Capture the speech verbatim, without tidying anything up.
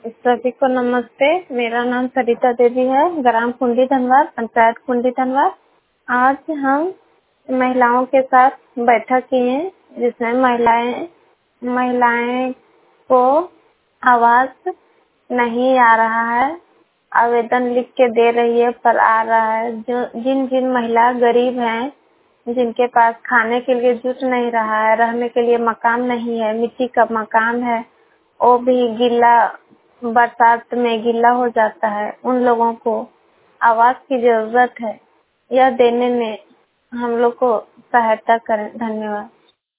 सभी को नमस्ते। मेरा नाम सरिता देवी है, ग्राम कुंडी धनवार, पंचायत कुंडी धनवार। आज हम महिलाओं के साथ बैठक किए जिसमें महिलाएं महिलाएं को आवास नहीं आ रहा है, आवेदन लिख के दे रही है पर आ रहा है। जो जिन जिन महिला गरीब हैं, जिनके पास खाने के लिए जुट नहीं रहा है, रहने के लिए मकान नहीं है, मिट्टी का मकान है, वो भी गीला बरसात में गीला हो जाता है, उन लोगों को आवास की जरूरत है। यह देने में हम लोग को सहायता करें। धन्यवाद।